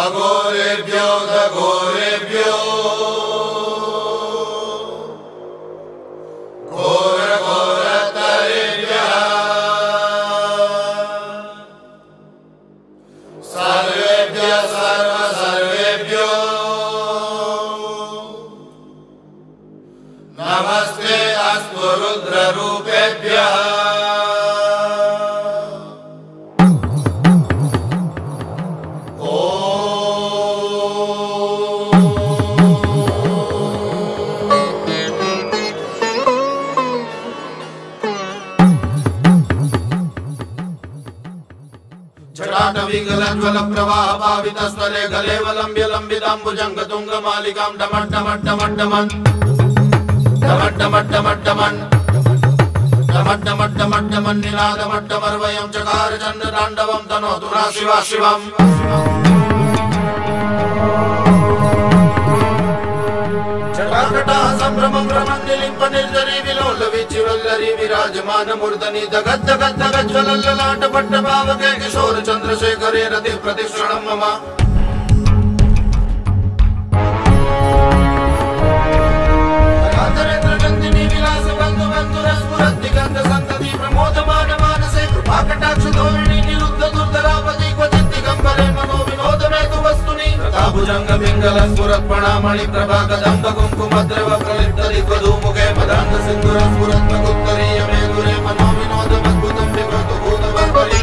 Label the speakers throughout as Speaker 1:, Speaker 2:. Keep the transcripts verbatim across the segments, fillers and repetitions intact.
Speaker 1: अघोरेभ्यो दघोरेभ्यो घोरघोरतरेभ्यः सर्वेभ्यः सर्वसर्वेभ्यो नमस्ते अस्तु रुद्ररूपेभ्यः।
Speaker 2: जटाटविगलज्वलप्रवाहपावितस्वरे गलेवलम्ब्य लम्बिताम्बुजङ्गतुङ्गमालिकां डमड्डमड्डमड्डमन् डमड्डमड्डमड्डमन् डमड्डमड्डमड्डमन् निनादमड्डमर्वयं चकार चन्द्रताण्डवं तनोतु नः शिवः शिवम्। जटाकटाः सम्भ्रमं भ्रमन्निलिम्प निर्जरी विलोलवीचिवल्लरी विराजमानमूर्धनि दगद्दगद्दगज्ज्वलल्ललाटपट्टपावके किशोर चन्द्रशेखरे रति प्रतिक्षणं मम। राधरेन्द्रनन्दिनी विलास बन्धु बन्धुरस्फुरद्दिगन्धसन्तति प्रमोदमान मानसे कृपाकटाक्षधोरिणी निरुद्ध दुर्धरापति क्वचित् दिगम्बरे मनो विनोदमेतु वस्तुनि। भुजंग पिंगल स्फुरत्पणामणि प्रभा कदम्ब कुंकुमद्रव प्रलिप्तदिग्वधूमुखे मदान्ध सिंधुर स्फुरत्मकुत्तरीय मेघुरे मनो विनोदमद्भुतं विकृतु भूतवर्वरि।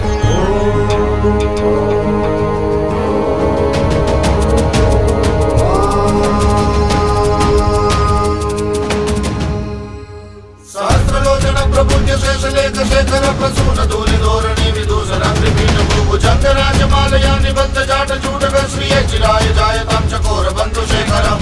Speaker 2: सहस्रलोचन प्रभुज्य शेषलेख शेखर प्रसून धूलि धोरणि विदूषण त्रिपीठ भूभुजंग राजमालया निबद्ध जाट चूटक श्रिय चिराय जायतां चकोर बंधु शेखरम्।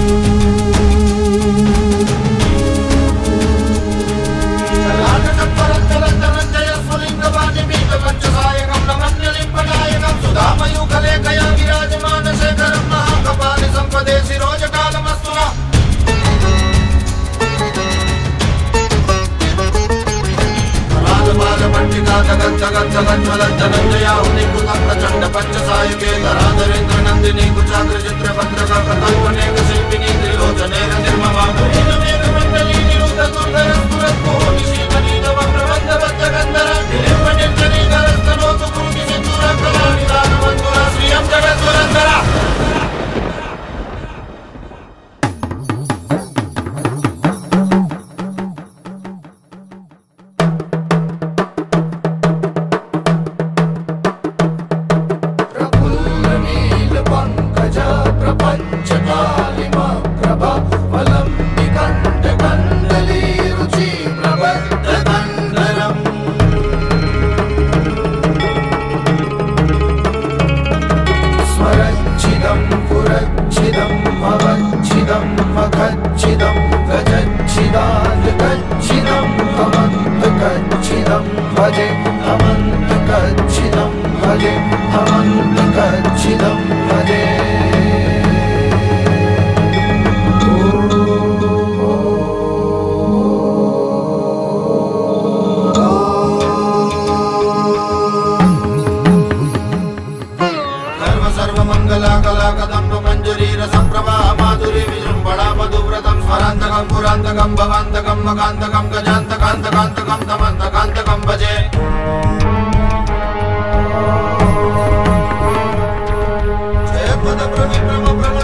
Speaker 2: ललाटकपरत्तलन्तरञ्जय स्फुलिङ्गवाणिमीत पञ्चसायकं नमन्यलिम्पनायकं सुधामयूखलेखया विराजमान शेखरं महाकपालि सम्पदे शिरोजकालमस्तु नः। बालपट्टिका जगज्जगज्जगज्ज्वलज्जनञ्जया हुनिकृतं प्रचण्ड पञ्चसायके धराधरेन्द्र नन्दिनी कुचाग्र चित्र भद्रक प्रकल्पनेक शिल्पिनी त्रिलोचने निर्ममा मेघमण्डली निरुद्ध दुर्धर स्फुरत्पुः निशीतनी नव प्रबन्धवज्जगन्धर निलिम्ब निर्जनी करस्तनोतु भूमि सिन्धुर कलानिदानवन्धुर श्रियं जगद्वरन्धर। भजे हमन्त कच्छिदं भजे हमन्त कच्छिदं भजे। सर्वमंगला कला कदम्ब मंजरी रसप्रवाह माधुरी विजृंभणा मधुव्रतं स्मरान्तकं पुरान्तकं भवान्तकं मकान्तकं गजान्तकान्तकान्तकं तमन्तकान्तकं भजे। जयपद प्रविक्रम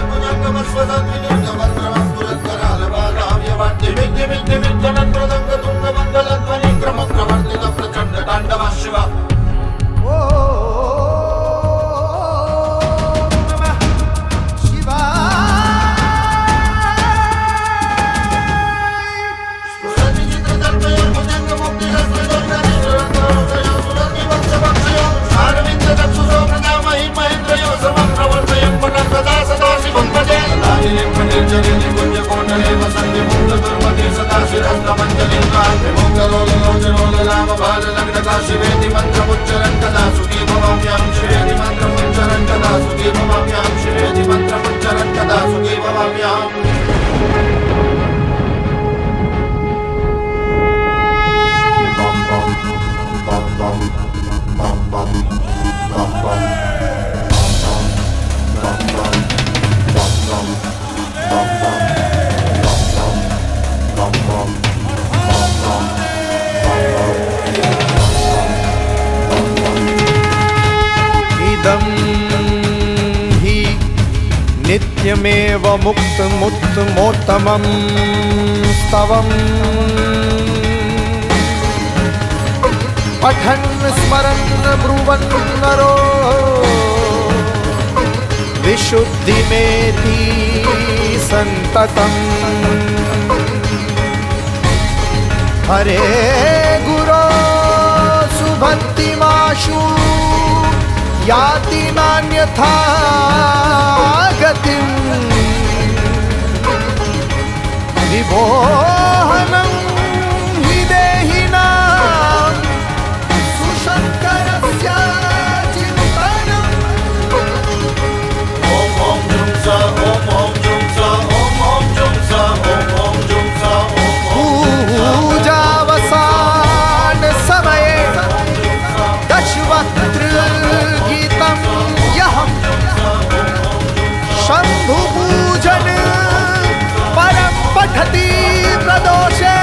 Speaker 2: प्रमद्भुजङ्गमस्वदद्विनिर्गमन्त्रमस्फुरत्करालभागाव्यवाट्टिमिद्धिमिद्धनन्त्रदङ्गतुङ्गमङ्गलध्वनि क्रमप्रवर्तित प्रचण्ड ताण्डवः शिव। शिवेति मंत्रमुच्चरन् कदा सुखी भवाम्यां शिवेति मंत्रमुच्चरन् कदा सुखी भवाम्यां शिवेति मंत्रमुच्चरन् कदा सुखी भवाम्याम्।
Speaker 3: नित्यमेव मुक्तमुत्तमोत्तमं स्तवम् पठन् स्मरन् ब्रुवन् नरो विशुद्धिमेति सन्ततम् हरे गुरो सुभक्तिमाशु याति नान्यथा गतिम् विभोहनं हि देहिनां सुशङ्करस्य चिन्तनम्।
Speaker 2: ॐ ॐ जुं सा ॐ ॐ जुं सा ॐ ॐ जुं सा ॐ ॐ जुं सा ॐ
Speaker 3: पूजावसान समये दशवक्त्र गीतं यः शम्भुपूजन परं पठति प्रदोषे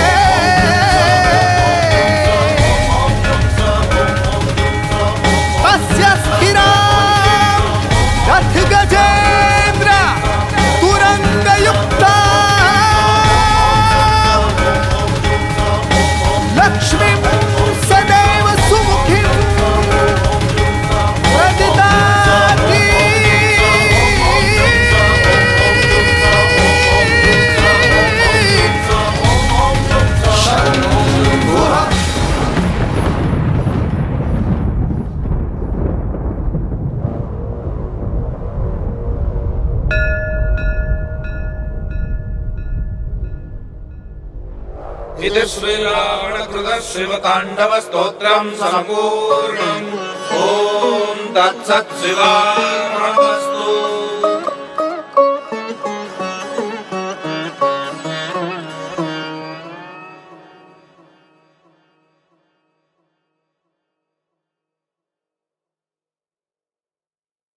Speaker 3: तस्य स्थिरा रथ गजेन्द्र तुरंगयुक्ता लक्ष्मीं सदैव सुमुखीं प्रददाति।
Speaker 1: इति श्रीरावणकृतः शिवताण्डवस्तोत्रं सम्पूर्णम्। ॐ तत्सत् शिवार्पणमस्तु।